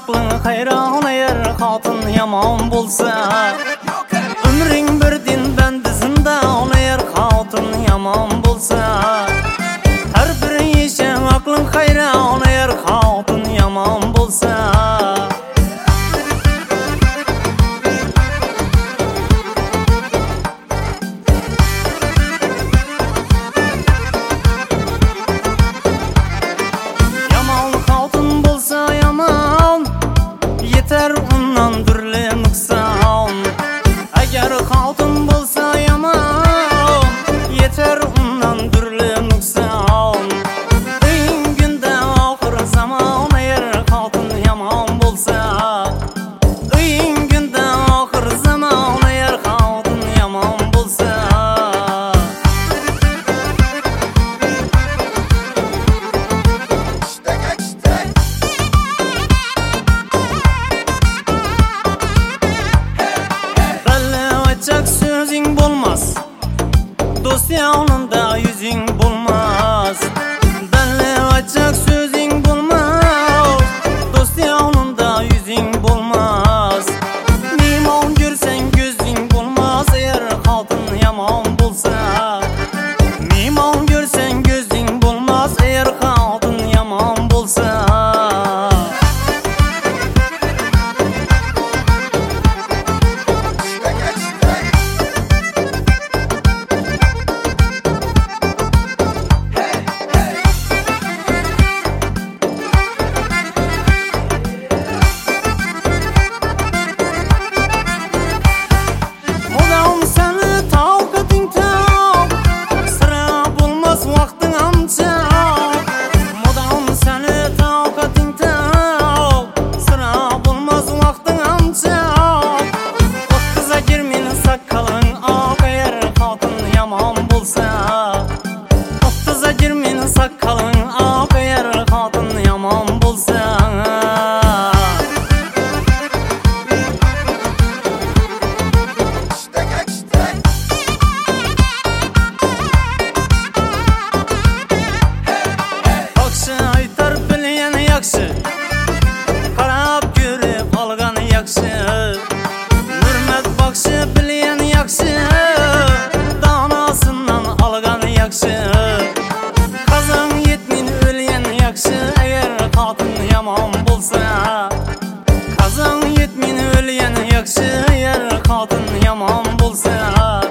aklın hayran eğer hatun yaman bolsa. Ömrün birdin bendizinda eğer hatun yaman bolsa. Her bir işe aklın hayran eğer hatun yaman bolsa. Yeter ondan türlü nuksan. Eğer hatun bolsa yaman, yeter ondan türlü nuksan. Ön günde ahir zaman eğer hatun yaman bolsa. Ön günde ahir zaman eğer hatun yaman bolsa. Açak sözün bulmaz, dost yanında yüzün bulmaz. Benle açak sözün bulmaz, dost yanında yüzün bulmaz. Mimon görsen gözün bulmaz eğer hatun yaman bulsa. Mimon görsen gözün bulmaz eğer hatun yaman bulsa. Ottuza girmeyin sakalın ak eğer hatun yaman bolsa. Bakşı aytar bilyen yakşı, qarab görüp algan yakşı. Hürmet bakşı bilyen yakşı, danasından algan yakşı. Kazan yetmin ölyen yakşı eğer hatun yaman bolsa. Kazan yetmin ölyen yakşı eğer hatun yaman bolsa.